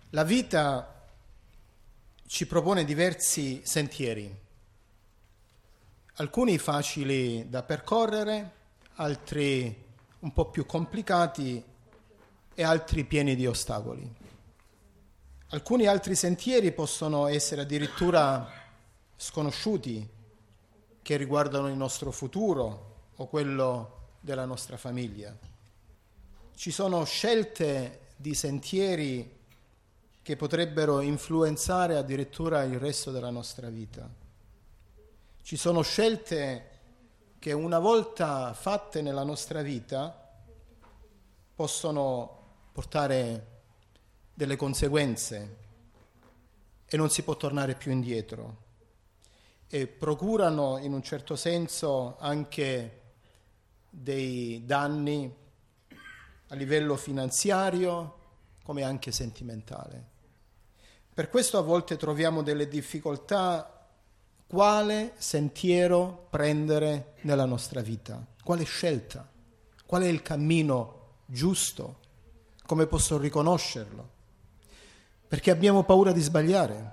La vita ci propone diversi sentieri, alcuni facili da percorrere, altri un po' più complicati e altri pieni di ostacoli. Alcuni altri sentieri possono essere addirittura sconosciuti, che riguardano il nostro futuro o quello della nostra famiglia. Ci sono scelte di sentieri che potrebbero influenzare addirittura il resto della nostra vita. Ci sono scelte che una volta fatte nella nostra vita possono portare delle conseguenze e non si può tornare più indietro, e procurano in un certo senso anche dei danni a livello finanziario come anche sentimentale. Per questo a volte troviamo delle difficoltà: quale sentiero prendere nella nostra vita? Quale scelta? Qual è il cammino giusto? Come posso riconoscerlo? Perché abbiamo paura di sbagliare.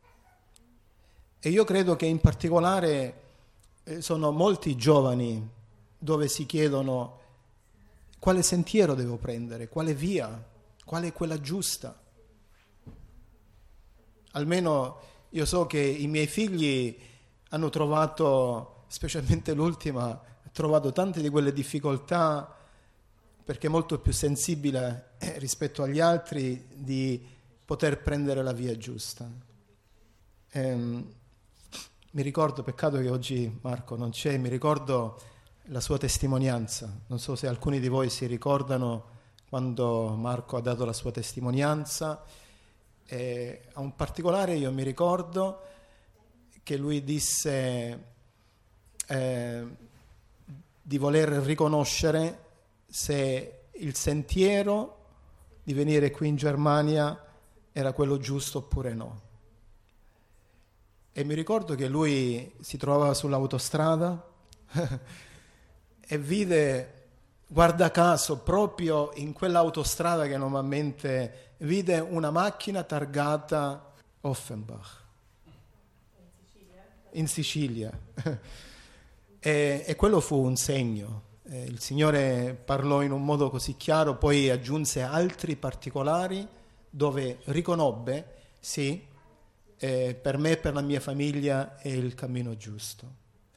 E io credo che in particolare sono molti giovani dove si chiedono: quale sentiero devo prendere? Quale via? Qual è quella giusta? Almeno io so che i miei figli hanno trovato, specialmente l'ultima, ha trovato tante di quelle difficoltà, perché è molto più sensibile rispetto agli altri, di poter prendere la via giusta. Mi ricordo, peccato che oggi Marco non c'è, mi ricordo la sua testimonianza. Non so se alcuni di voi si ricordano quando Marco ha dato la sua testimonianza. A un particolare io mi ricordo che lui disse di voler riconoscere se il sentiero di venire qui in Germania era quello giusto oppure no. E mi ricordo che lui si trovava sull'autostrada e vide, guarda caso, proprio in quell'autostrada che normalmente vide una macchina targata Offenbach in Sicilia. E quello fu un segno. Il Signore parlò in un modo così chiaro, poi aggiunse altri particolari dove riconobbe: sì, per me e per la mia famiglia è il cammino giusto.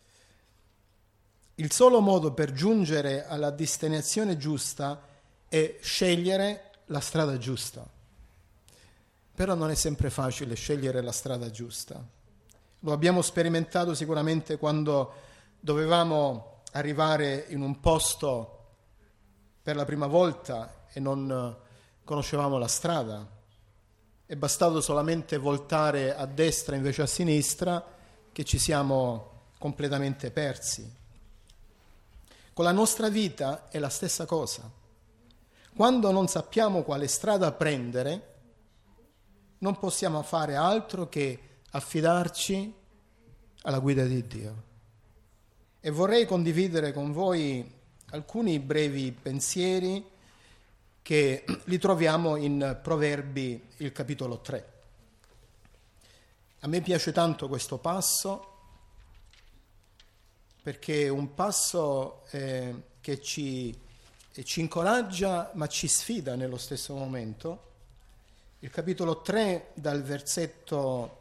Il solo modo per giungere alla destinazione giusta è scegliere la strada giusta. Però non è sempre facile scegliere la strada giusta. Lo abbiamo sperimentato sicuramente quando dovevamo arrivare in un posto per la prima volta e non conoscevamo la strada. È bastato solamente voltare a destra invece a sinistra che ci siamo completamente persi. Con la nostra vita è la stessa cosa. Quando non sappiamo quale strada prendere, non possiamo fare altro che affidarci alla guida di Dio. E vorrei condividere con voi alcuni brevi pensieri che li troviamo in Proverbi, il capitolo 3. A me piace tanto questo passo, perché è un passo che ci incoraggia ma ci sfida nello stesso momento. Il capitolo 3 dal versetto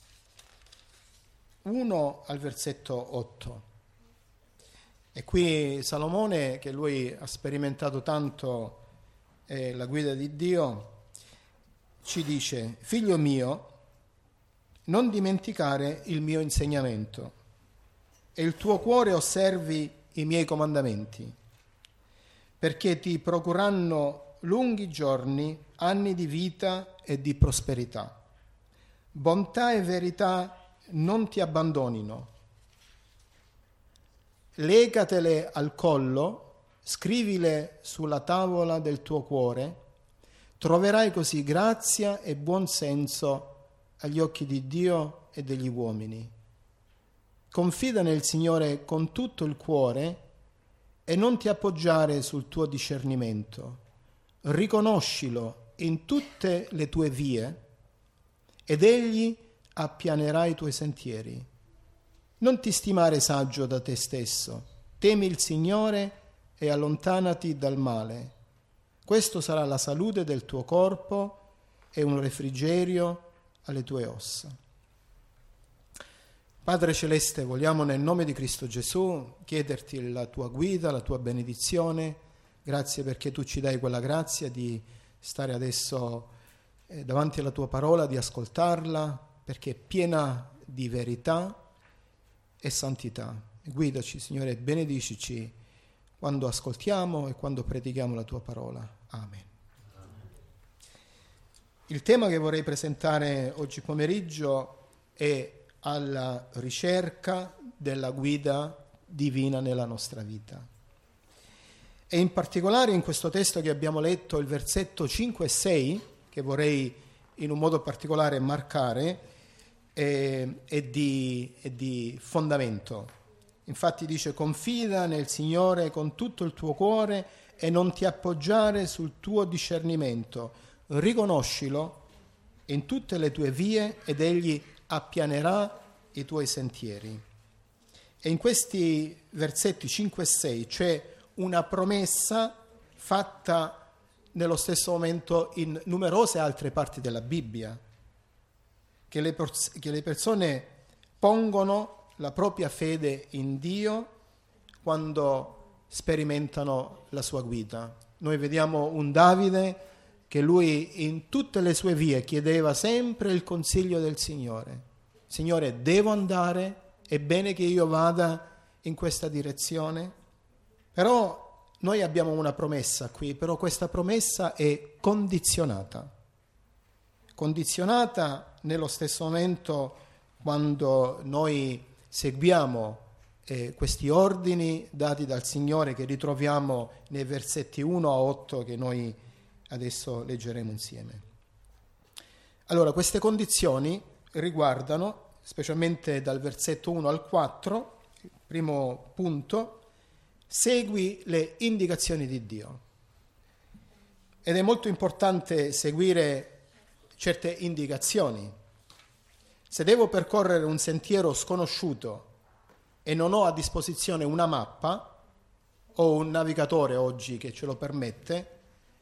1 al versetto 8. E qui Salomone, che lui ha sperimentato tanto la guida di Dio, ci dice: figlio mio, non dimenticare il mio insegnamento, e il tuo cuore osservi i miei comandamenti, perché ti procuranno lunghi giorni, anni di vita e di prosperità. Bontà e verità non ti abbandonino. Legatele al collo, scrivile sulla tavola del tuo cuore, troverai così grazia e buon senso agli occhi di Dio e degli uomini. Confida nel Signore con tutto il cuore e non ti appoggiare sul tuo discernimento. Riconoscilo in tutte le tue vie ed egli appianerà i tuoi sentieri. Non ti stimare saggio da te stesso, temi il Signore e allontanati dal male. Questo sarà la salute del tuo corpo e un refrigerio alle tue ossa. Padre Celeste, vogliamo nel nome di Cristo Gesù chiederti la tua guida, la tua benedizione. Grazie perché tu ci dai quella grazia di stare adesso davanti alla tua parola, di ascoltarla, perché è piena di verità e santità. Guidaci, Signore, benedicici quando ascoltiamo e quando predichiamo la tua parola. Amen. Il tema che vorrei presentare oggi pomeriggio è alla ricerca della guida divina nella nostra vita. E in particolare in questo testo che abbiamo letto, il versetto 5 e 6, che vorrei in un modo particolare marcare, è di fondamento. Infatti dice: confida nel Signore con tutto il tuo cuore e non ti appoggiare sul tuo discernimento, riconoscilo in tutte le tue vie ed egli appianerà i tuoi sentieri. E in questi versetti 5 e 6 c'è una promessa fatta nello stesso momento in numerose altre parti della Bibbia, che le persone pongono la propria fede in Dio quando sperimentano la sua guida. Noi vediamo un Davide che lui in tutte le sue vie chiedeva sempre il consiglio del Signore. Signore, devo andare? È bene che io vada in questa direzione? Però noi abbiamo una promessa qui, però questa promessa è condizionata. Condizionata nello stesso momento quando noi seguiamo questi ordini dati dal Signore che ritroviamo nei versetti 1 a 8 che noi adesso leggeremo insieme. Allora, queste condizioni riguardano, specialmente dal versetto 1 al 4, il primo punto, segui le indicazioni di Dio. Ed è molto importante seguire certe indicazioni. Se devo percorrere un sentiero sconosciuto e non ho a disposizione una mappa o un navigatore oggi che ce lo permette,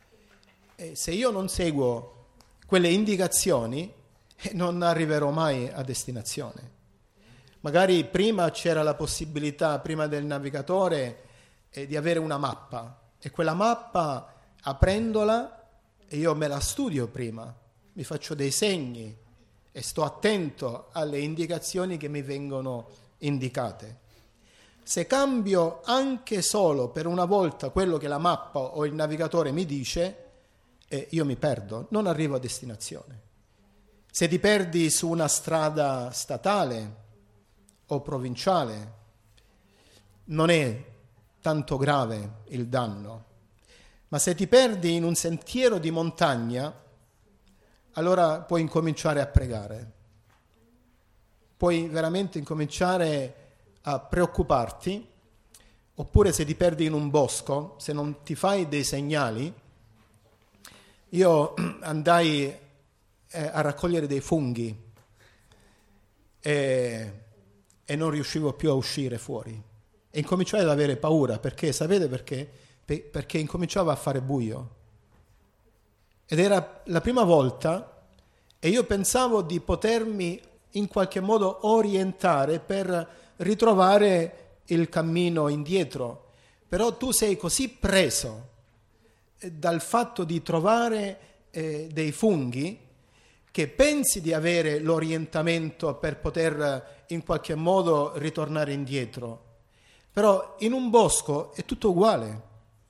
se io non seguo quelle indicazioni non arriverò mai a destinazione. Magari prima c'era la possibilità, prima del navigatore, di avere una mappa, e quella mappa, aprendola, io me la studio prima, mi faccio dei segni e sto attento alle indicazioni che mi vengono indicate. Se cambio anche solo per una volta quello che la mappa o il navigatore mi dice, io mi perdo, non arrivo a destinazione. Se ti perdi su una strada statale o provinciale, non è tanto grave il danno, ma se ti perdi in un sentiero di montagna, allora puoi incominciare a pregare, puoi veramente incominciare a preoccuparti, oppure se ti perdi in un bosco, se non ti fai dei segnali. Io andai a raccogliere dei funghi e non riuscivo più a uscire fuori e incominciai ad avere paura, perché sapete perché? Perché incominciava a fare buio ed era la prima volta e io pensavo di potermi in qualche modo orientare per ritrovare il cammino indietro, però tu sei così preso dal fatto di trovare dei funghi che pensi di avere l'orientamento per poter in qualche modo ritornare indietro, però in un bosco è tutto uguale.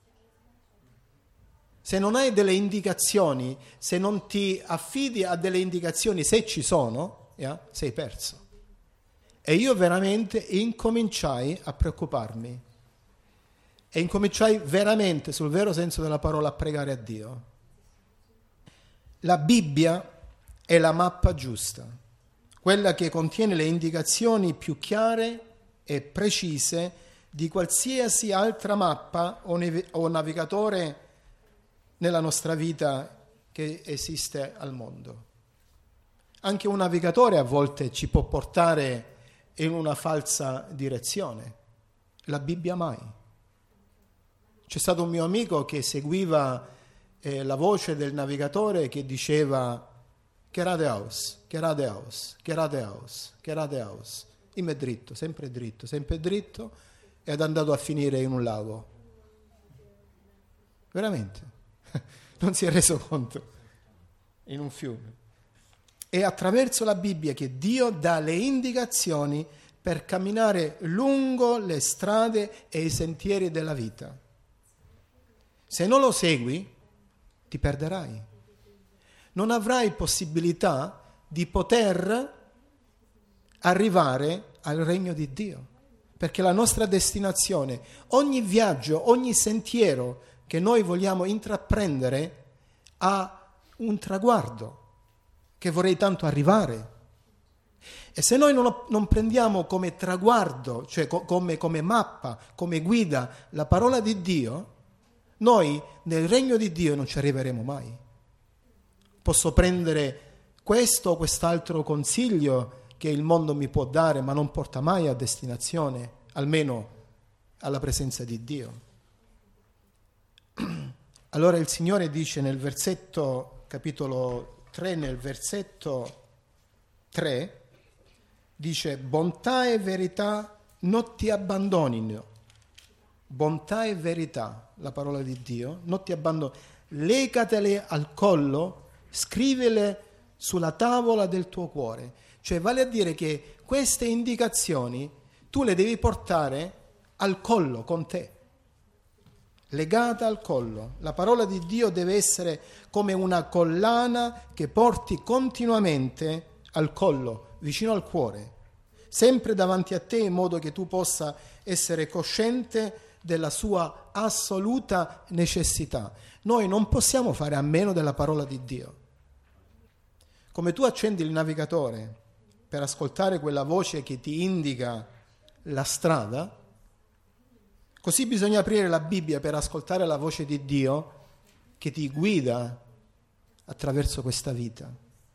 Se non hai delle indicazioni, se non ti affidi a delle indicazioni, se ci sono, sei perso. E io veramente incominciai a preoccuparmi e incominciai veramente, sul vero senso della parola, a pregare a Dio. La Bibbia è la mappa giusta, quella che contiene le indicazioni più chiare e precise di qualsiasi altra mappa o navigatore nella nostra vita che esiste al mondo. Anche un navigatore a volte ci può portare in una falsa direzione, la Bibbia mai. C'è stato un mio amico che seguiva la voce del navigatore che diceva geradeaus, geradeaus, geradeaus, geradeaus, sempre dritto, ed è andato a finire in un lago. Veramente, non si è reso conto, in un fiume. È attraverso la Bibbia che Dio dà le indicazioni per camminare lungo le strade e i sentieri della vita. Se non lo segui, ti perderai. Non avrai possibilità di poter arrivare al regno di Dio, perché la nostra destinazione, ogni viaggio, ogni sentiero che noi vogliamo intraprendere ha un traguardo che vorrei tanto arrivare. E se noi non prendiamo come traguardo, cioè come mappa, come guida la parola di Dio, noi nel regno di Dio non ci arriveremo mai. Posso prendere questo o quest'altro consiglio che il mondo mi può dare, ma non porta mai a destinazione, almeno alla presenza di Dio. Allora il Signore dice nel versetto, capitolo 3, nel versetto 3, dice: bontà e verità non ti abbandonino. Bontà e verità, la parola di Dio, non ti abbandonino. Legatele al collo, scrivele sulla tavola del tuo cuore. Cioè vale a dire che queste indicazioni tu le devi portare al collo con te, legata al collo. La parola di Dio deve essere come una collana che porti continuamente al collo, vicino al cuore, sempre davanti a te, in modo che tu possa essere cosciente della sua assoluta necessità. Noi non possiamo fare a meno della parola di Dio. Come tu accendi il navigatore per ascoltare quella voce che ti indica la strada, così bisogna aprire la Bibbia per ascoltare la voce di Dio che ti guida attraverso questa vita.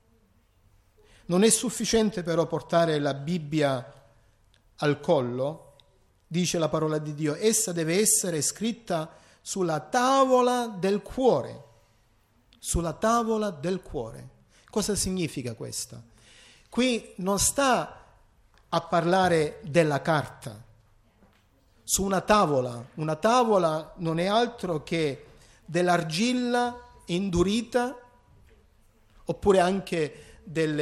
Non è sufficiente però portare la Bibbia al collo, dice la parola di Dio, essa deve essere scritta sulla tavola del cuore. Sulla tavola del cuore. Cosa significa questa? Qui non sta a parlare della carta. Su una tavola non è altro che dell'argilla indurita, oppure anche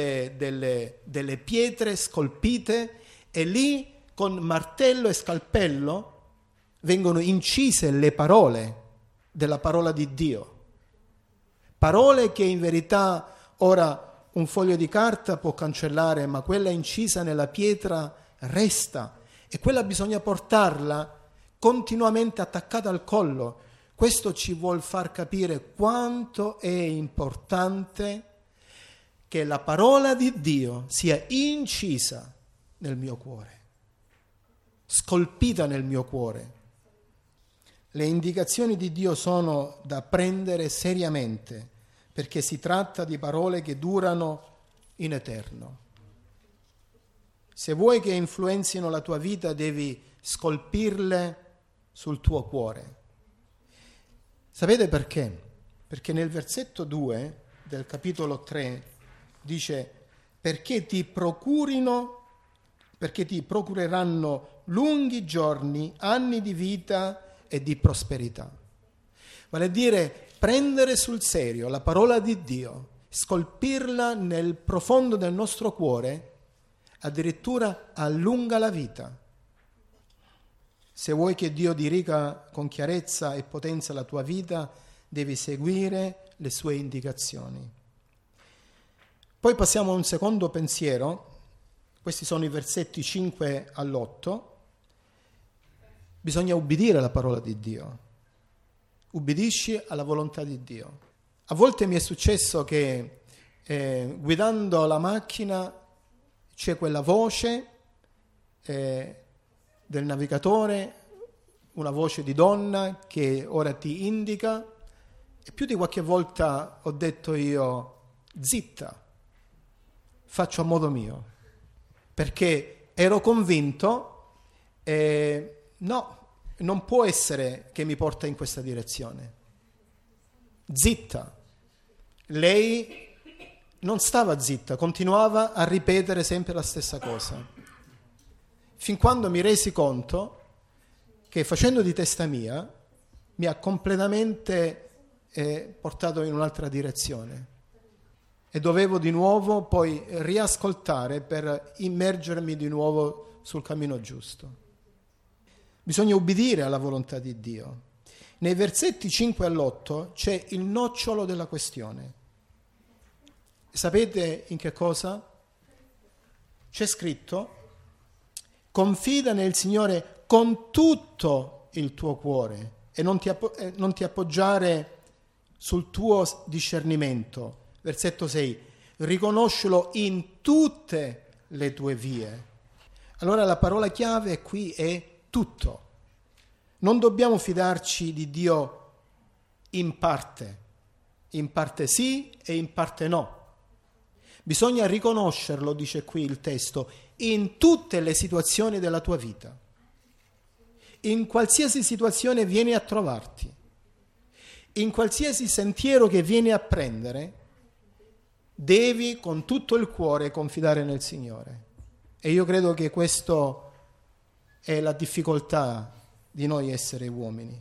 delle pietre scolpite, e lì con martello e scalpello vengono incise le parole della parola di Dio. Parole che in verità ora un foglio di carta può cancellare, ma quella incisa nella pietra resta, e quella bisogna portarla continuamente attaccata al collo. Questo ci vuol far capire quanto è importante che la parola di Dio sia incisa nel mio cuore, scolpita nel mio cuore. Le indicazioni di Dio sono da prendere seriamente, perché si tratta di parole che durano in eterno. Se vuoi che influenzino la tua vita, devi scolpirle sul tuo cuore. Sapete perché? Perché nel versetto 2 del capitolo 3 dice: perché ti procureranno lunghi giorni, anni di vita e di prosperità. Vale a dire prendere sul serio la parola di Dio, scolpirla nel profondo del nostro cuore, addirittura allunga la vita. Se vuoi che Dio diriga con chiarezza e potenza la tua vita, devi seguire le sue indicazioni. Poi passiamo a un secondo pensiero. Questi sono i versetti 5 all'8. Bisogna ubbidire alla parola di Dio. Ubbidisci alla volontà di Dio. A volte mi è successo che guidando la macchina c'è quella voce del navigatore, una voce di donna che ora ti indica E più di qualche volta ho detto io, zitta, faccio a modo mio, perché ero convinto, no, non può essere che mi porta in questa direzione. Zitta. Lei non stava zitta, continuava a ripetere sempre la stessa cosa, fin quando mi resi conto che facendo di testa mia mi ha completamente portato in un'altra direzione e dovevo di nuovo poi riascoltare per immergermi di nuovo sul cammino giusto. Bisogna ubbidire alla volontà di Dio. Nei versetti 5 all'8 c'è il nocciolo della questione. Sapete in che cosa? C'è scritto: confida nel Signore con tutto il tuo cuore e non ti appoggiare sul tuo discernimento. Versetto 6: riconoscilo in tutte le tue vie. Allora la parola chiave qui è tutto. Non dobbiamo fidarci di Dio in parte sì e in parte no. Bisogna riconoscerlo, dice qui il testo, in tutte le situazioni della tua vita. In qualsiasi situazione vieni a trovarti, in qualsiasi sentiero che vieni a prendere, devi con tutto il cuore confidare nel Signore. E io credo che questo è la difficoltà di noi essere uomini.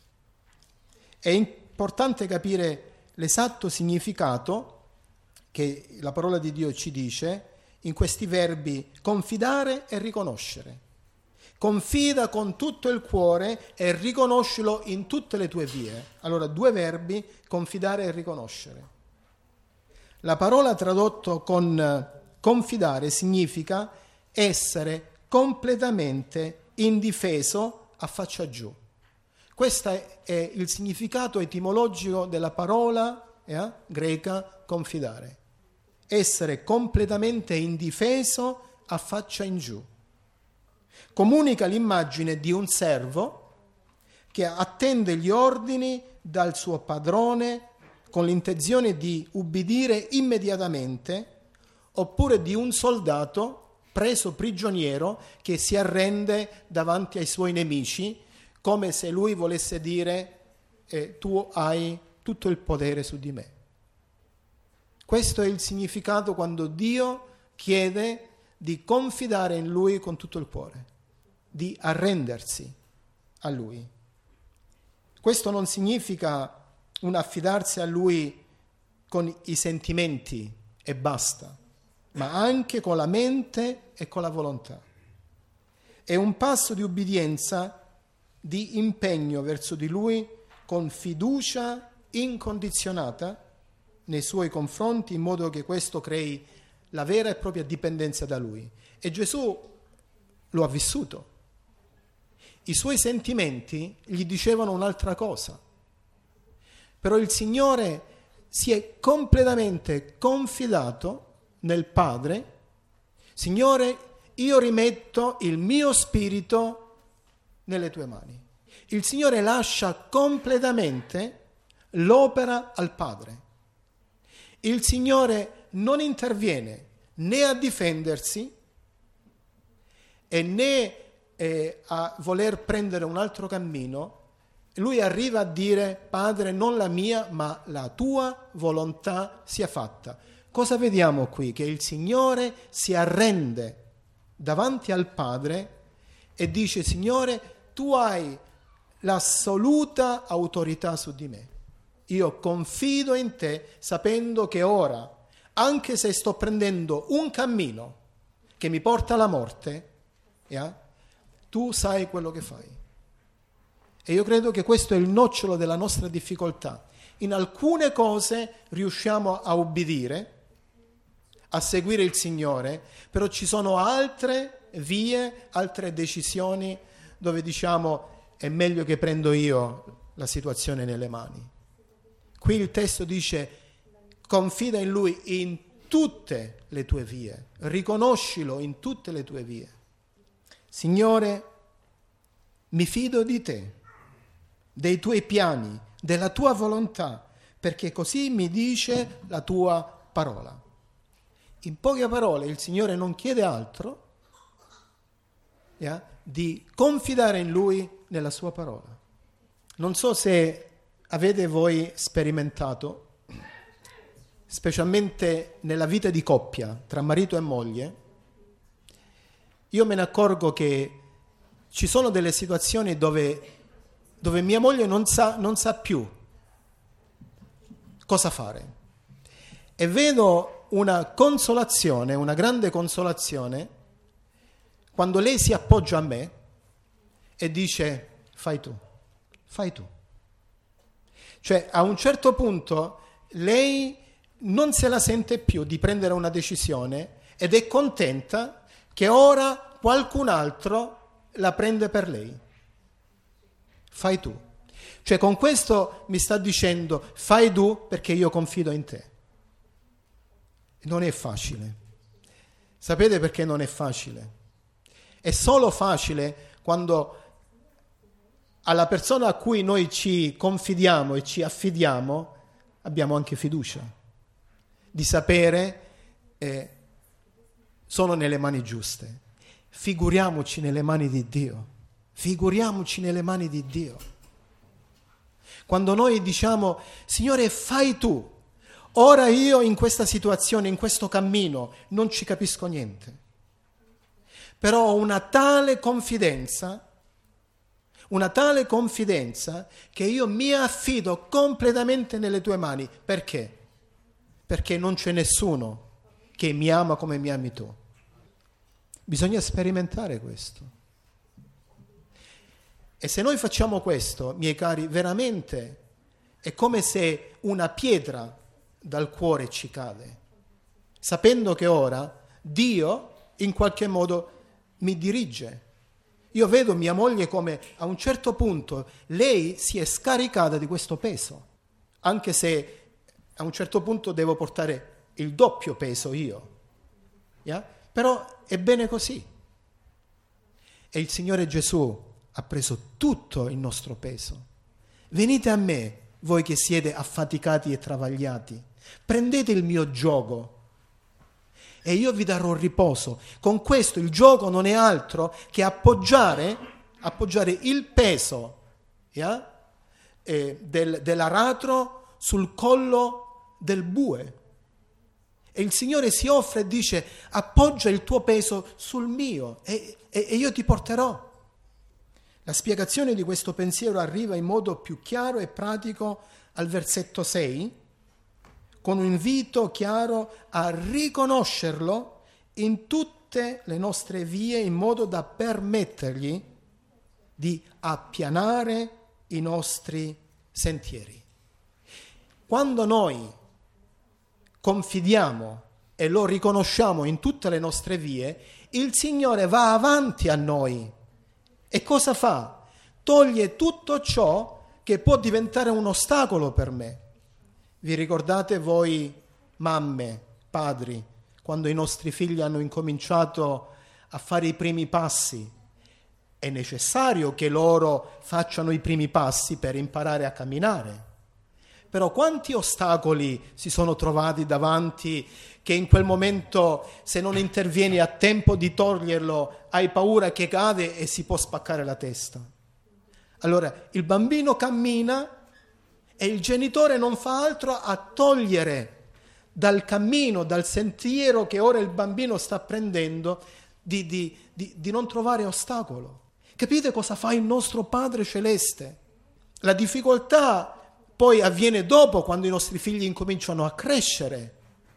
È importante capire l'esatto significato che la parola di Dio ci dice in questi verbi confidare e riconoscere. Confida con tutto il cuore e riconoscilo in tutte le tue vie. Allora, due verbi, confidare e riconoscere. La parola tradotto con confidare significa essere completamente indifeso a faccia giù. Questo è il significato etimologico della parola greca confidare. Essere completamente indifeso a faccia in giù. Comunica l'immagine di un servo che attende gli ordini dal suo padrone con l'intenzione di ubbidire immediatamente, oppure di un soldato preso prigioniero che si arrende davanti ai suoi nemici, come se lui volesse dire tu hai tutto il potere su di me. Questo è il significato quando Dio chiede di confidare in Lui con tutto il cuore, di arrendersi a Lui. Questo non significa un affidarsi a Lui con i sentimenti e basta, ma anche con la mente e con la volontà. È un passo di ubbidienza, di impegno verso di Lui con fiducia incondizionata nei Suoi confronti, in modo che questo crei la vera e propria dipendenza da Lui. E Gesù lo ha vissuto. I Suoi sentimenti gli dicevano un'altra cosa. Però il Signore si è completamente confidato nel Padre. Signore, io rimetto il mio spirito nelle tue mani. Il Signore lascia completamente l'opera al Padre. Il Signore non interviene né a difendersi e né a voler prendere un altro cammino. Lui arriva a dire: Padre, non la mia, ma la tua volontà sia fatta. Cosa vediamo qui? Che il Signore si arrende davanti al Padre e dice: Signore, tu hai l'assoluta autorità su di me. Io confido in te, sapendo che ora, anche se sto prendendo un cammino che mi porta alla morte, tu sai quello che fai. E io credo che questo è il nocciolo della nostra difficoltà. In alcune cose riusciamo a ubbidire, a seguire il Signore, però ci sono altre vie, altre decisioni dove diciamo: è meglio che prendo io la situazione nelle mani. Qui il testo dice: confida in Lui in tutte le tue vie, riconoscilo in tutte le tue vie. Signore, mi fido di te, dei tuoi piani, della tua volontà, perché così mi dice la tua parola. In poche parole, il Signore non chiede altro di confidare in Lui nella sua parola. Non so se avete voi sperimentato, specialmente nella vita di coppia, tra marito e moglie, io me ne accorgo che ci sono delle situazioni dove mia moglie non sa più cosa fare. E vedo una consolazione, una grande consolazione, quando lei si appoggia a me e dice: fai tu. Cioè, a un certo punto lei non se la sente più di prendere una decisione ed è contenta che ora qualcun altro la prende per lei. Fai tu. Cioè, con questo mi sta dicendo: fai tu perché io confido in te. Non è facile. Sapete perché non è facile? È solo facile quando alla persona a cui noi ci confidiamo e ci affidiamo abbiamo anche fiducia di sapere sono nelle mani giuste. Figuriamoci nelle mani di Dio. Figuriamoci nelle mani di Dio. Quando noi diciamo: Signore, fai tu. Ora io in questa situazione, in questo cammino, non ci capisco niente. Però ho una tale confidenza che io mi affido completamente nelle tue mani. Perché? Perché non c'è nessuno che mi ama come mi ami tu. Bisogna sperimentare questo. E se noi facciamo questo, miei cari, veramente è come se una pietra dal cuore ci cade, sapendo che ora Dio in qualche modo mi dirige. Io vedo mia moglie come a un certo punto lei si è scaricata di questo peso, anche se a un certo punto devo portare il doppio peso io. Però è bene così. E il Signore Gesù ha preso tutto il nostro peso. Venite a me, voi che siete affaticati e travagliati, prendete il mio giogo e io vi darò riposo. Con questo il giogo non è altro che appoggiare il peso dell'aratro sul collo del bue. E il Signore si offre e dice: appoggia il tuo peso sul mio e io ti porterò. La spiegazione di questo pensiero arriva in modo più chiaro e pratico al versetto 6, con un invito chiaro a riconoscerlo in tutte le nostre vie in modo da permettergli di appianare i nostri sentieri. Quando noi confidiamo e lo riconosciamo in tutte le nostre vie, il Signore va avanti a noi. E cosa fa? Toglie tutto ciò che può diventare un ostacolo per me. Vi ricordate voi, mamme, padri, quando i nostri figli hanno incominciato a fare i primi passi? È necessario che loro facciano i primi passi per imparare a camminare. Però quanti ostacoli si sono trovati davanti che in quel momento, se non intervieni a tempo di toglierlo, hai paura che cade e si può spaccare la testa. Allora, il bambino cammina e il genitore non fa altro a togliere dal cammino, dal sentiero che ora il bambino sta prendendo, di non trovare ostacolo. Capite cosa fa il nostro Padre Celeste? La difficoltà poi avviene dopo, quando i nostri figli incominciano a crescere,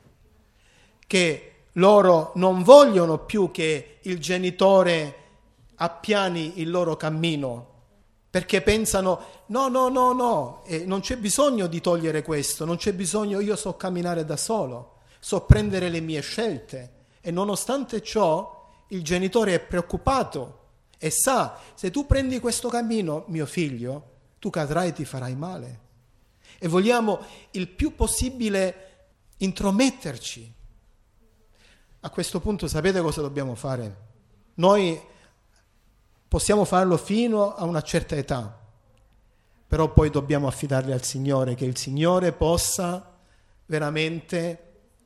che loro non vogliono più che il genitore appiani il loro cammino, perché pensano no, non c'è bisogno di togliere questo, non c'è bisogno, io so camminare da solo, so prendere le mie scelte. E nonostante ciò il genitore è preoccupato e sa: se tu prendi questo cammino, mio figlio, tu cadrai e ti farai male. E vogliamo il più possibile intrometterci. A questo punto sapete cosa dobbiamo fare? Noi possiamo farlo fino a una certa età, però poi dobbiamo affidarli al Signore, che il Signore possa veramente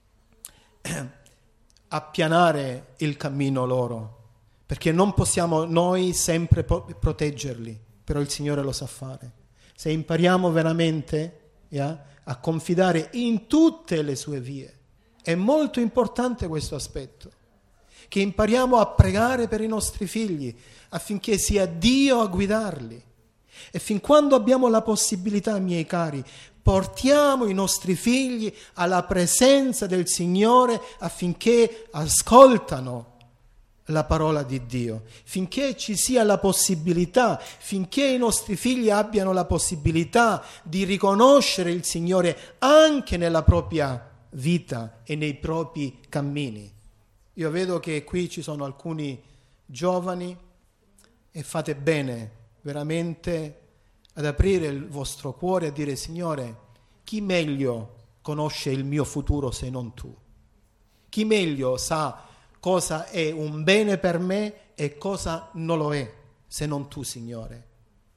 appianare il cammino loro, perché non possiamo noi sempre proteggerli, però il Signore lo sa fare. Se impariamo veramente a confidare in tutte le sue vie, è molto importante questo aspetto, che impariamo a pregare per i nostri figli affinché sia Dio a guidarli. E fin quando abbiamo la possibilità, miei cari, portiamo i nostri figli alla presenza del Signore affinché ascoltano la parola di Dio, finché ci sia la possibilità, finché i nostri figli abbiano la possibilità di riconoscere il Signore anche nella propria vita e nei propri cammini. Io vedo che qui ci sono alcuni giovani e fate bene veramente ad aprire il vostro cuore e a dire: Signore, chi meglio conosce il mio futuro se non tu? Chi meglio sa cosa è un bene per me e cosa non lo è se non tu, Signore?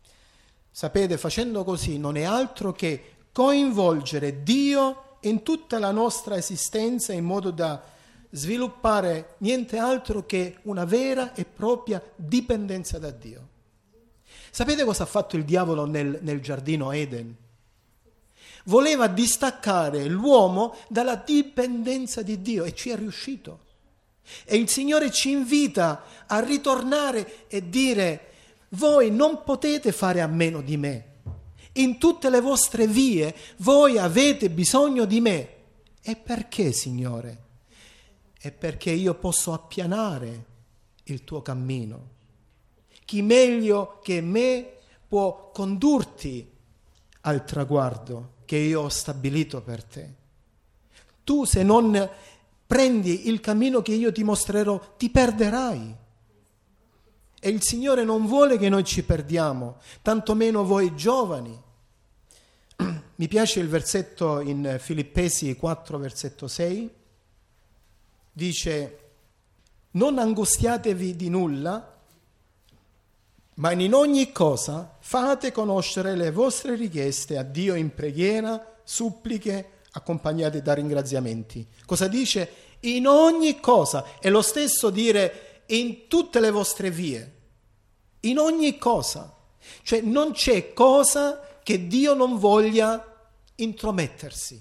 Sapete, facendo così non è altro che coinvolgere Dio in tutta la nostra esistenza in modo da sviluppare niente altro che una vera e propria dipendenza da Dio. Sapete cosa ha fatto il diavolo nel giardino Eden? Voleva distaccare l'uomo dalla dipendenza di Dio e ci è riuscito. E il Signore ci invita a ritornare e dire: voi non potete fare a meno di me. In tutte le vostre vie voi avete bisogno di me. E perché, Signore? È perché io posso appianare il tuo cammino. Chi meglio che me può condurti al traguardo che io ho stabilito per te? Tu, se non prendi il cammino che io ti mostrerò, ti perderai. E il Signore non vuole che noi ci perdiamo, tantomeno voi giovani. Mi piace il versetto in Filippesi 4, versetto 6. Dice: non angustiatevi di nulla, ma in ogni cosa fate conoscere le vostre richieste a Dio in preghiera, suppliche, accompagnate da ringraziamenti. Cosa dice? In ogni cosa. È lo stesso dire in tutte le vostre vie. In ogni cosa. Cioè non c'è cosa che Dio non voglia intromettersi.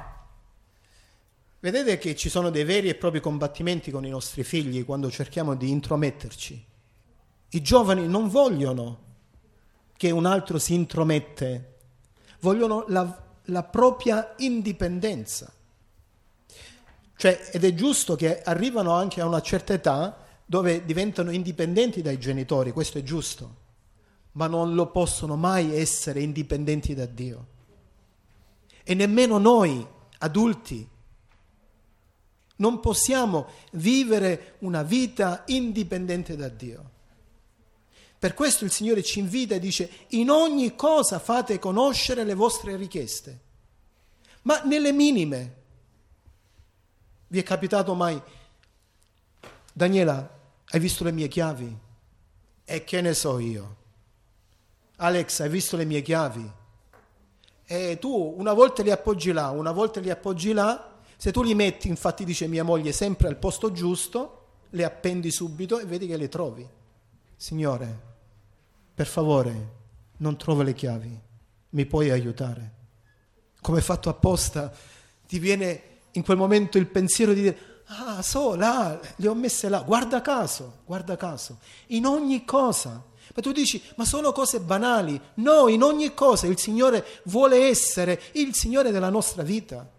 Vedete che ci sono dei veri e propri combattimenti con i nostri figli quando cerchiamo di intrometterci. I giovani non vogliono che un altro si intromette, vogliono la propria indipendenza. Cioè, ed è giusto che arrivano anche a una certa età dove diventano indipendenti dai genitori, questo è giusto, ma non lo possono mai essere indipendenti da Dio. E nemmeno noi, adulti, non possiamo vivere una vita indipendente da Dio. Per questo il Signore ci invita e dice: in ogni cosa fate conoscere le vostre richieste, ma nelle minime. Vi è capitato mai: Daniela, hai visto le mie chiavi? E che ne so io? Alex, hai visto le mie chiavi? E tu una volta li appoggi là, una volta li appoggi là. Se tu li metti, infatti dice mia moglie, sempre al posto giusto, le appendi subito e vedi che le trovi. Signore, per favore, non trovo le chiavi, mi puoi aiutare? Come fatto apposta, ti viene in quel momento il pensiero di dire: ah, so, là, le ho messe là, guarda caso, in ogni cosa. Ma tu dici: ma sono cose banali. No, in ogni cosa il Signore vuole essere il Signore della nostra vita.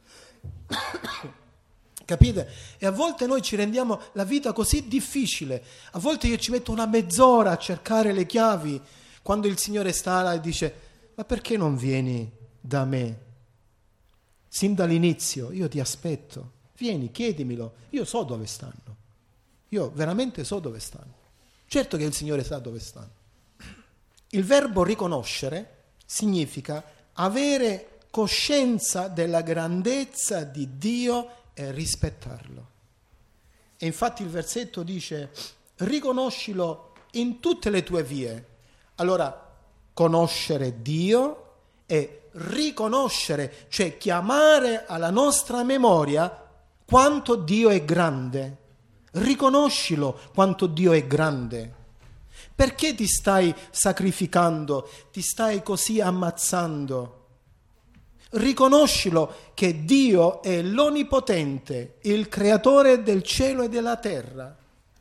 Capite? E a volte noi ci rendiamo la vita così difficile. A volte io ci metto una mezz'ora a cercare le chiavi, quando il Signore sta là e dice: ma perché non vieni da me? Sin dall'inizio io ti aspetto, vieni, chiedimelo, io so dove stanno, io veramente so dove stanno. Certo che il Signore sa dove stanno. Il verbo riconoscere significa avere coscienza della grandezza di Dio e rispettarlo. E infatti il versetto dice: riconoscilo in tutte le tue vie. Allora, conoscere Dio e riconoscere, cioè chiamare alla nostra memoria quanto Dio è grande. Riconoscilo quanto Dio è grande. Perché ti stai sacrificando? Ti stai così ammazzando? Riconoscilo che Dio è l'Onnipotente, il creatore del cielo e della terra.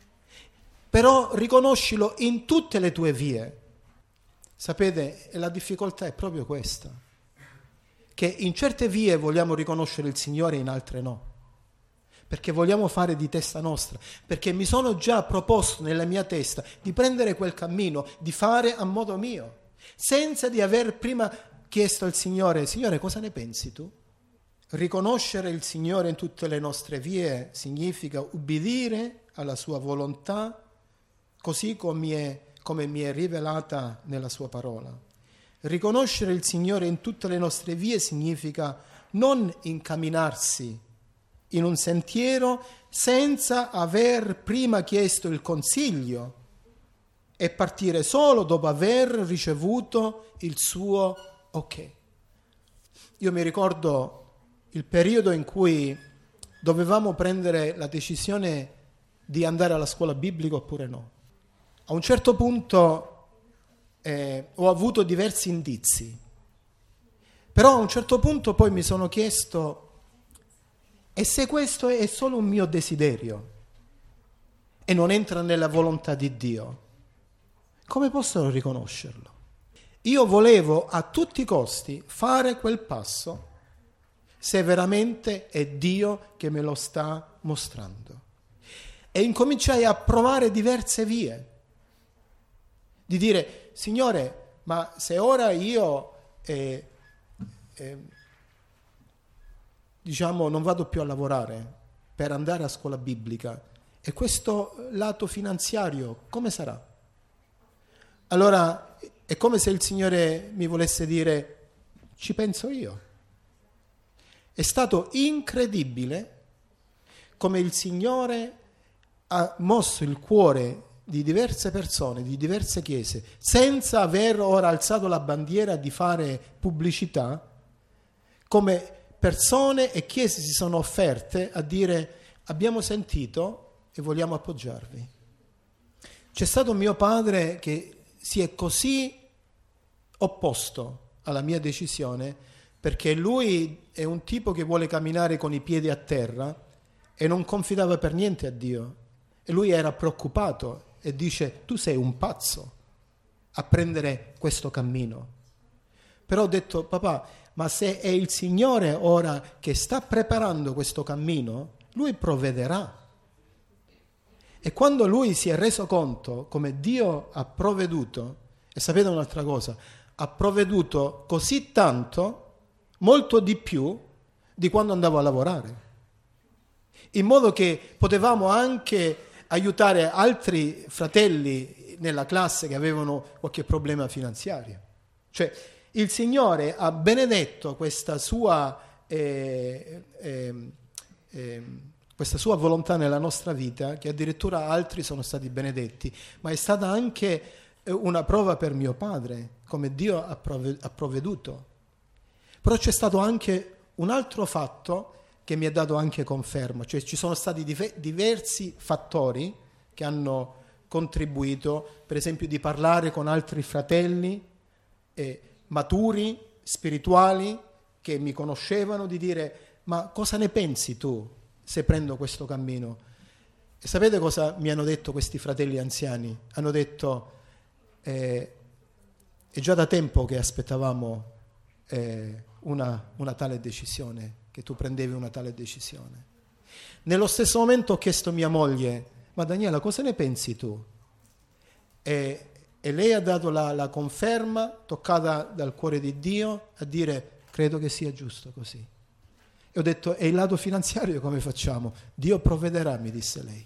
Però riconoscilo in tutte le tue vie. Sapete, la difficoltà è proprio questa, che in certe vie vogliamo riconoscere il Signore, in altre no. Perché vogliamo fare di testa nostra, perché mi sono già proposto nella mia testa di prendere quel cammino, di fare a modo mio, senza di aver prima chiesto al Signore: Signore, cosa ne pensi tu? Riconoscere il Signore in tutte le nostre vie significa ubbidire alla sua volontà, così come mi è rivelata nella sua parola. Riconoscere il Signore in tutte le nostre vie significa non incamminarsi in un sentiero senza aver prima chiesto il consiglio e partire solo dopo aver ricevuto il suo ok. Io mi ricordo il periodo in cui dovevamo prendere la decisione di andare alla scuola biblica oppure no. A un certo punto ho avuto diversi indizi, però a un certo punto poi mi sono chiesto: e se questo è solo un mio desiderio e non entra nella volontà di Dio, come posso riconoscerlo? Io volevo a tutti i costi fare quel passo se veramente è Dio che me lo sta mostrando. E incominciai a provare diverse vie, di dire: Signore, ma se ora io non vado più a lavorare per andare a scuola biblica, e questo lato finanziario come sarà? Allora è come se il Signore mi volesse dire: ci penso io. È stato incredibile come il Signore ha mosso il cuore di diverse persone, di diverse chiese, senza aver ora alzato la bandiera di fare pubblicità, come persone e chiese si sono offerte a dire: abbiamo sentito e vogliamo appoggiarvi. C'è stato mio padre che si è così opposto alla mia decisione, perché lui è un tipo che vuole camminare con i piedi a terra e non confidava per niente a Dio, e lui era preoccupato e dice: tu sei un pazzo a prendere questo cammino. Però ho detto: papà, ma se è il Signore ora che sta preparando questo cammino, Lui provvederà. E quando Lui si è reso conto come Dio ha provveduto, e sapete un'altra cosa, ha provveduto così tanto, molto di più di quando andavo a lavorare, in modo che potevamo anche aiutare altri fratelli nella classe che avevano qualche problema finanziario. Cioè, il Signore ha benedetto questa sua volontà nella nostra vita, che addirittura altri sono stati benedetti, ma è stata anche una prova per mio padre, come Dio ha provveduto. Però c'è stato anche un altro fatto che mi ha dato anche conferma, cioè ci sono stati diversi fattori che hanno contribuito, per esempio di parlare con altri fratelli maturi, spirituali, che mi conoscevano, di dire: ma cosa ne pensi tu se prendo questo cammino? E sapete cosa mi hanno detto questi fratelli anziani? Hanno detto: è già da tempo che aspettavamo una tale decisione, che tu prendevi una tale decisione. Nello stesso momento ho chiesto a mia moglie: ma Daniela, cosa ne pensi tu? E lei ha dato la conferma, toccata dal cuore di Dio, a dire: credo che sia giusto così. E ho detto: e il lato finanziario come facciamo? Dio provvederà, mi disse lei.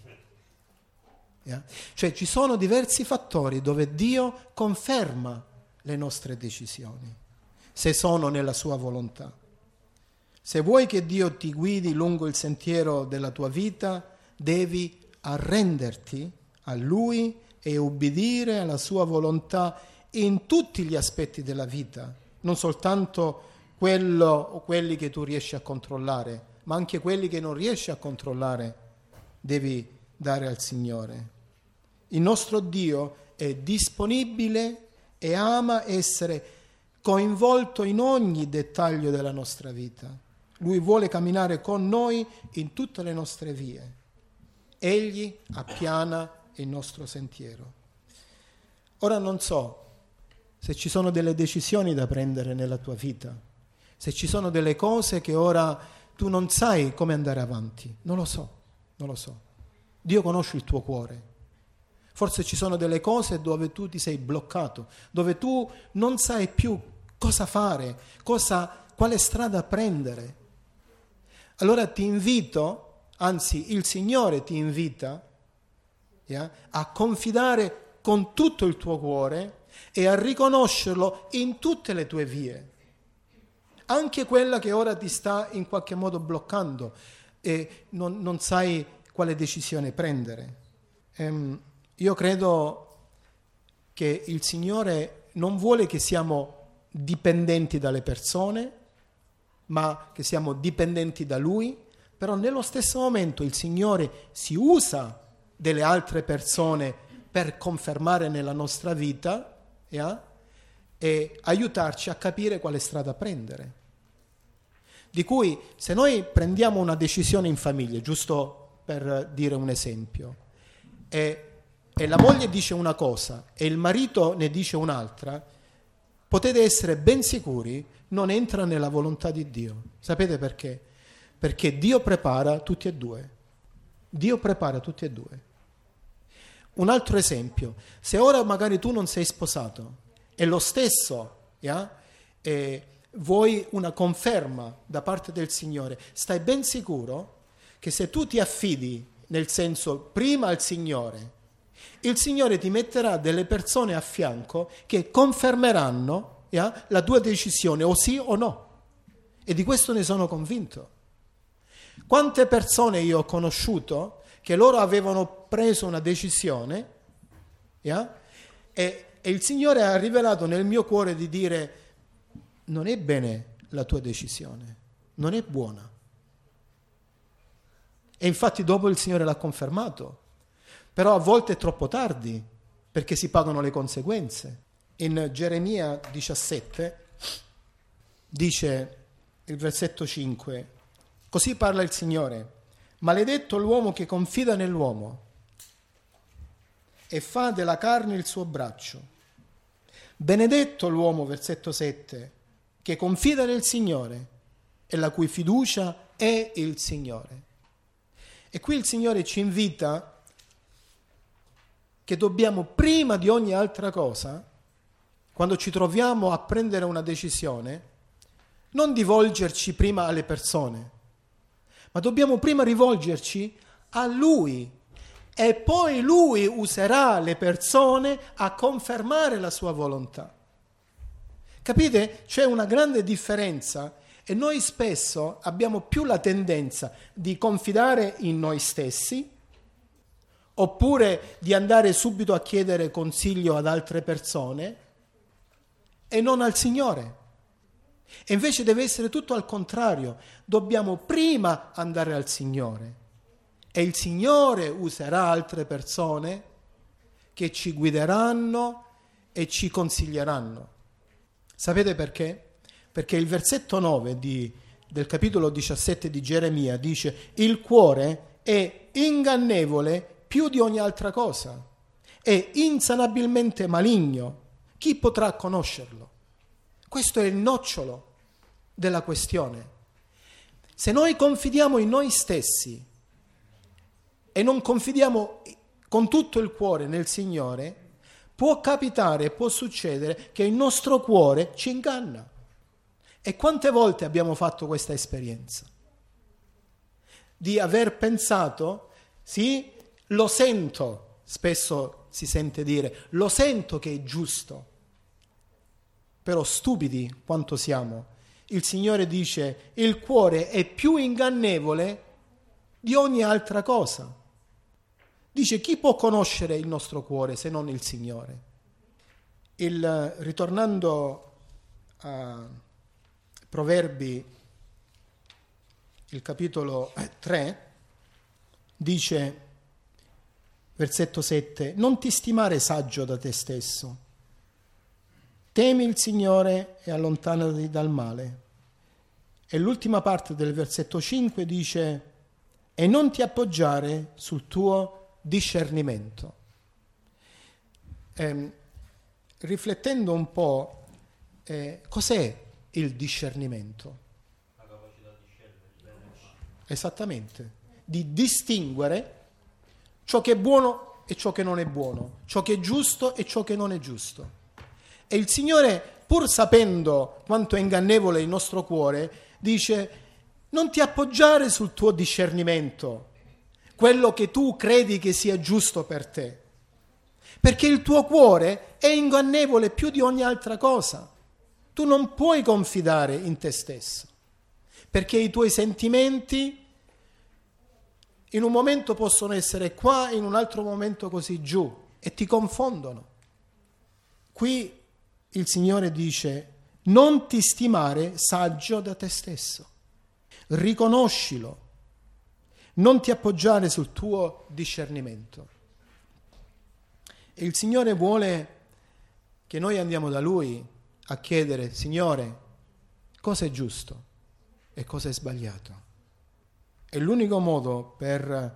Cioè ci sono diversi fattori dove Dio conferma le nostre decisioni, se sono nella sua volontà. Se vuoi che Dio ti guidi lungo il sentiero della tua vita, devi arrenderti a Lui e ubbidire alla sua volontà in tutti gli aspetti della vita, non soltanto quello o quelli che tu riesci a controllare, ma anche quelli che non riesci a controllare devi dare al Signore. Il nostro Dio è disponibile e ama essere coinvolto in ogni dettaglio della nostra vita. Lui vuole camminare con noi in tutte le nostre vie. Egli appiana il nostro sentiero. Ora non so se ci sono delle decisioni da prendere nella tua vita, se ci sono delle cose che ora tu non sai come andare avanti. Non lo so. Dio conosce il tuo cuore. Forse ci sono delle cose dove tu ti sei bloccato, dove tu non sai più cosa fare, quale strada prendere. Allora ti invito, anzi il Signore ti invita a confidare con tutto il tuo cuore e a riconoscerlo in tutte le tue vie, anche quella che ora ti sta in qualche modo bloccando e non sai quale decisione prendere. Io credo che il Signore non vuole che siamo dipendenti dalle persone, ma che siamo dipendenti da Lui, però nello stesso momento il Signore si usa delle altre persone per confermare nella nostra vita e aiutarci a capire quale strada prendere. Di cui, se noi prendiamo una decisione in famiglia, giusto per dire un esempio, e la moglie dice una cosa e il marito ne dice un'altra, potete essere ben sicuri non entra nella volontà di Dio. Sapete perché? Perché Dio prepara tutti e due. Dio prepara tutti e due. Un altro esempio, se ora magari tu non sei sposato e lo stesso vuoi una conferma da parte del Signore, stai ben sicuro che se tu ti affidi, nel senso prima al Signore, il Signore ti metterà delle persone a fianco che confermeranno la tua decisione, o sì o no. E di questo ne sono convinto. Quante persone io ho conosciuto che loro avevano preso una decisione e il Signore ha rivelato nel mio cuore di dire: non è bene la tua decisione, non è buona. E infatti dopo il Signore l'ha confermato, però a volte è troppo tardi perché si pagano le conseguenze. In Geremia 17 dice il versetto 5: così parla il Signore, maledetto l'uomo che confida nell'uomo e fa della carne il suo braccio. Benedetto l'uomo, versetto 7, che confida nel Signore e la cui fiducia è il Signore. E qui il Signore ci invita che dobbiamo, prima di ogni altra cosa, quando ci troviamo a prendere una decisione, non rivolgerci prima alle persone, ma dobbiamo prima rivolgerci a Lui e poi Lui userà le persone a confermare la sua volontà. Capite? C'è una grande differenza e noi spesso abbiamo più la tendenza di confidare in noi stessi oppure di andare subito a chiedere consiglio ad altre persone e non al Signore. E invece deve essere tutto al contrario. Dobbiamo prima andare al Signore e il Signore userà altre persone che ci guideranno e ci consiglieranno. Sapete perché? Perché il versetto 9 del capitolo 17 di Geremia dice: il cuore è ingannevole più di ogni altra cosa, è insanabilmente maligno. Chi potrà conoscerlo? Questo è il nocciolo della questione. Se noi confidiamo in noi stessi e non confidiamo con tutto il cuore nel Signore, può capitare, può succedere che il nostro cuore ci inganna. E quante volte abbiamo fatto questa esperienza? Di aver pensato, sì, lo sento, spesso si sente dire, lo sento che è giusto, però stupidi quanto siamo. Il Signore dice: il cuore è più ingannevole di ogni altra cosa. Dice: chi può conoscere il nostro cuore se non il Signore? Ritornando a Proverbi, il capitolo 3, dice, versetto 7, non ti stimare saggio da te stesso, temi il Signore e allontanati dal male. E l'ultima parte del versetto 5 dice, e non ti appoggiare sul tuo discernimento. Riflettendo un po', cos'è il discernimento? La capacità di scegliere bene e male. Esattamente, di distinguere ciò che è buono e ciò che non è buono, ciò che è giusto e ciò che non è giusto. E il Signore, pur sapendo quanto è ingannevole il nostro cuore, dice, non ti appoggiare sul tuo discernimento, quello che tu credi che sia giusto per te, perché il tuo cuore è ingannevole più di ogni altra cosa. Tu non puoi confidare in te stesso, perché i tuoi sentimenti in un momento possono essere qua, in un altro momento così giù, e ti confondono. Qui il Signore dice, non ti stimare saggio da te stesso, riconoscilo, non ti appoggiare sul tuo discernimento. E il Signore vuole che noi andiamo da Lui a chiedere, Signore, cosa è giusto e cosa è sbagliato. È l'unico modo per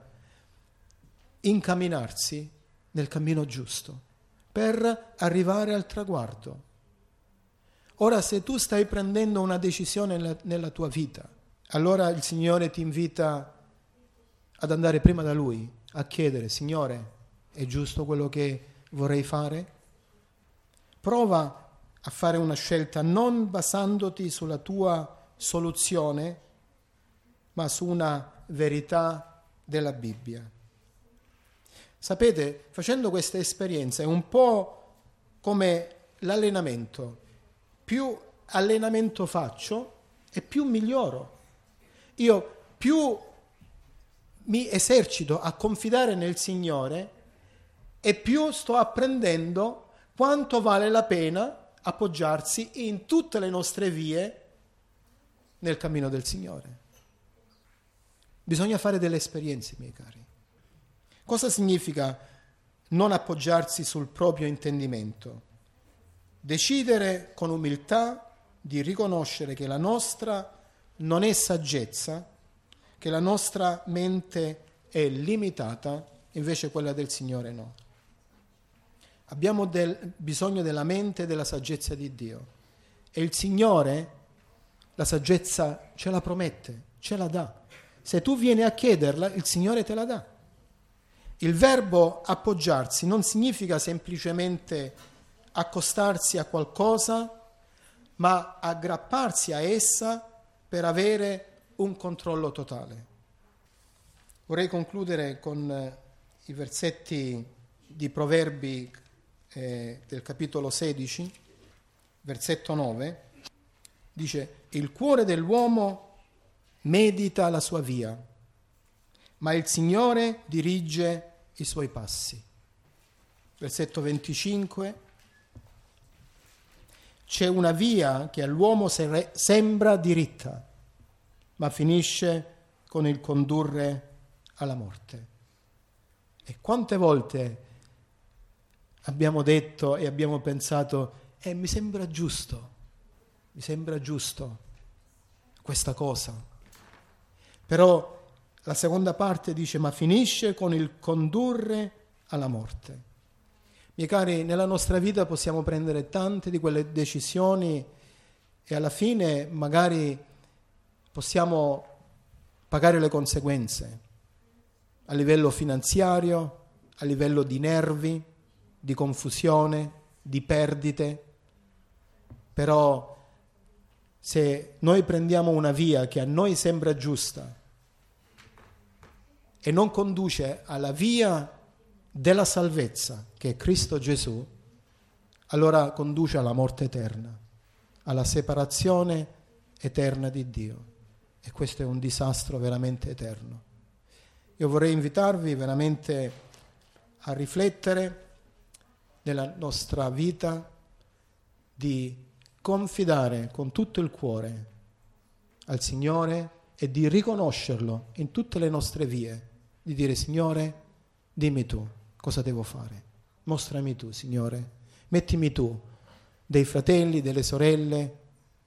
incamminarsi nel cammino giusto, per arrivare al traguardo. Ora, se tu stai prendendo una decisione nella tua vita, allora il Signore ti invita ad andare prima da Lui, a chiedere, Signore, è giusto quello che vorrei fare? Prova a fare una scelta non basandoti sulla tua soluzione, ma su una verità della Bibbia. Sapete, facendo questa esperienza è un po' come l'allenamento. Più allenamento faccio e più miglioro. Io più mi esercito a confidare nel Signore e più sto apprendendo quanto vale la pena appoggiarsi in tutte le nostre vie nel cammino del Signore. Bisogna fare delle esperienze, miei cari. Cosa significa non appoggiarsi sul proprio intendimento? Decidere con umiltà di riconoscere che la nostra non è saggezza, che la nostra mente è limitata, invece quella del Signore no. Abbiamo bisogno della mente e della saggezza di Dio. E il Signore la saggezza ce la promette, ce la dà. Se tu vieni a chiederla, il Signore te la dà. Il verbo appoggiarsi non significa semplicemente accostarsi a qualcosa, ma aggrapparsi a essa per avere un controllo totale. Vorrei concludere con i versetti di Proverbi del capitolo 16, versetto 9. Dice, il cuore dell'uomo medita la sua via, ma il Signore dirige i suoi passi. Versetto 25. C'è una via che all'uomo sembra diritta, ma finisce con il condurre alla morte. E quante volte abbiamo detto e abbiamo pensato, mi sembra giusto questa cosa. Però la seconda parte dice, ma finisce con il condurre alla morte. Miei cari, nella nostra vita possiamo prendere tante di quelle decisioni e alla fine magari possiamo pagare le conseguenze a livello finanziario, a livello di nervi, di confusione, di perdite. Però se noi prendiamo una via che a noi sembra giusta e non conduce alla via della salvezza, che è Cristo Gesù, allora conduce alla morte eterna, alla separazione eterna di Dio. E questo è un disastro veramente eterno. Io vorrei invitarvi veramente a riflettere nella nostra vita di confidare con tutto il cuore al Signore e di riconoscerlo in tutte le nostre vie, di dire: Signore, dimmi tu cosa devo fare, mostrami tu, Signore, mettimi tu dei fratelli, delle sorelle,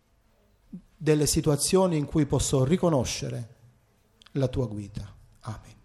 delle situazioni in cui posso riconoscere la tua guida. Amen.